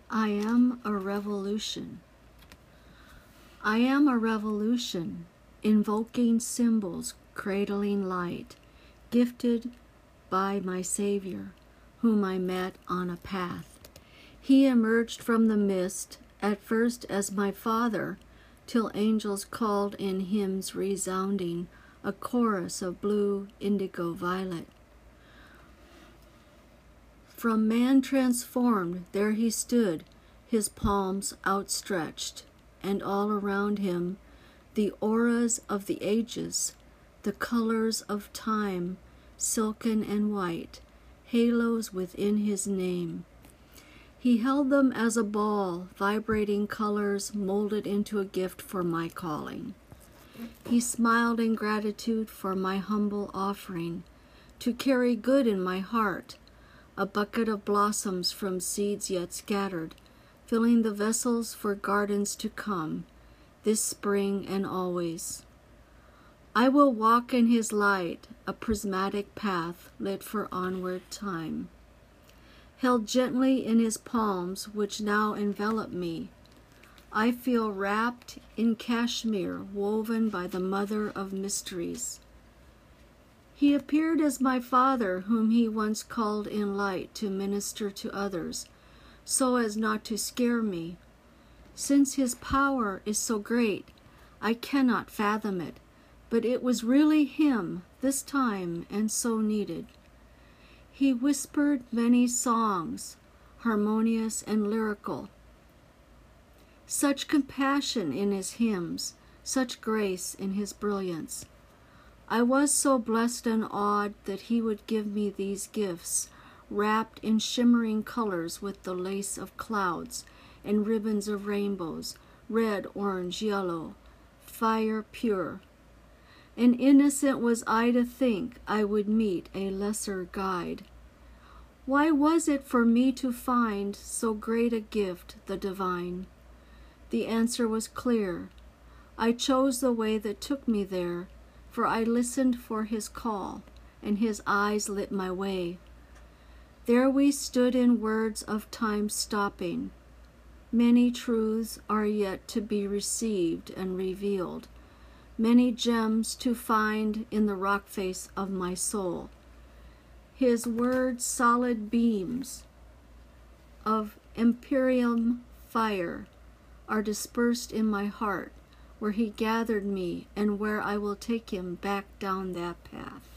I am a revolution. I am a revolution, invoking symbols, cradling light, gifted by my Savior, whom I met on a path. He emerged from the mist, at first as my Father, till angels called in hymns resounding, a chorus of blue, indigo, violet. From man transformed, there he stood, his palms outstretched, and all around him the auras of the ages, the colors of time, silken and white, halos within his name. He held them as a ball, vibrating colors molded into a gift for my calling. He smiled in gratitude for my humble offering, to carry good in my heart, a bucket of blossoms from seeds yet scattered, filling the vessels for gardens to come, this spring and always. I will walk in his light, a prismatic path lit for onward time. Held gently in his palms, which now envelop me, I feel wrapped in cashmere woven by the Mother of Mysteries. He appeared as my Father, whom he once called in light to minister to others, so as not to scare me. Since his power is so great, I cannot fathom it, but it was really him this time and so needed. He whispered many songs, harmonious and lyrical. Such compassion in his hymns, such grace in his brilliance. I was so blessed and awed that he would give me these gifts, wrapped in shimmering colors with the lace of clouds and ribbons of rainbows, red, orange, yellow, fire pure. And innocent was I to think I would meet a lesser guide. Why was it for me to find so great a gift, the divine? The answer was clear. I chose the way that took me there, for I listened for his call, and his eyes lit my way. There we stood in words of time stopping. Many truths are yet to be received and revealed, many gems to find in the rock face of my soul. His words, solid beams of empyrean fire, are dispersed in my heart, where he gathered me and where I will take him back down that path.